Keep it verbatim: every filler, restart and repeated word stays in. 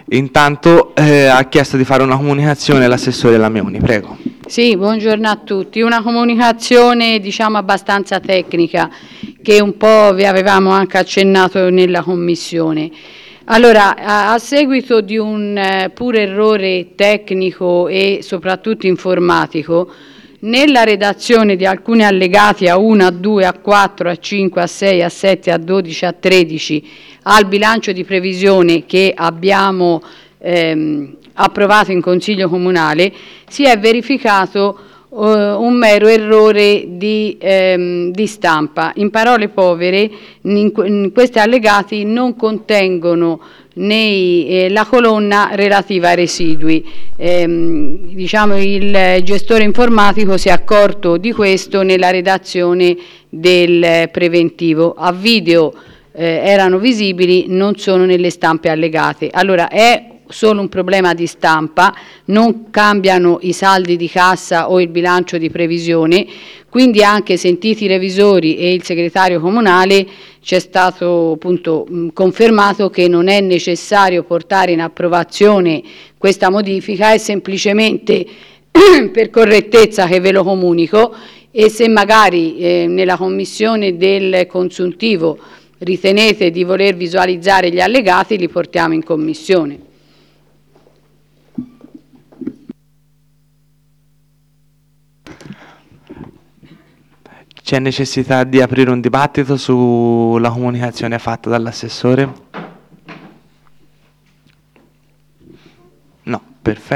Intanto eh, ha chiesto di fare una comunicazione l'assessore Lamioni, prego. Sì, buongiorno a tutti. Una comunicazione diciamo abbastanza tecnica che un po' vi avevamo anche accennato nella commissione. Allora, a, a seguito di un eh, puro errore tecnico e soprattutto informatico, nella redazione di alcuni allegati A uno, A due, A quattro, A cinque, A sei, A sette, A dodici, A tredici al bilancio di previsione che abbiamo ehm, approvato in Consiglio Comunale, si è verificato uh, un mero errore di, ehm, di stampa. In parole povere, in, in questi allegati non contengono nei, eh, la colonna relativa ai residui. Ehm, diciamo il gestore informatico si è accorto di questo nella redazione del preventivo. A video eh, erano visibili, non sono nelle stampe allegate. Allora è solo un problema di stampa, non cambiano i saldi di cassa o il bilancio di previsione, quindi anche sentiti i revisori e il segretario comunale c'è stato appunto mh, confermato che non è necessario portare in approvazione questa modifica, è semplicemente per correttezza che ve lo comunico, e se magari eh, nella commissione del consuntivo ritenete di voler visualizzare gli allegati, li portiamo in commissione. C'è necessità di aprire un dibattito sulla comunicazione fatta dall'assessore? No, perfetto.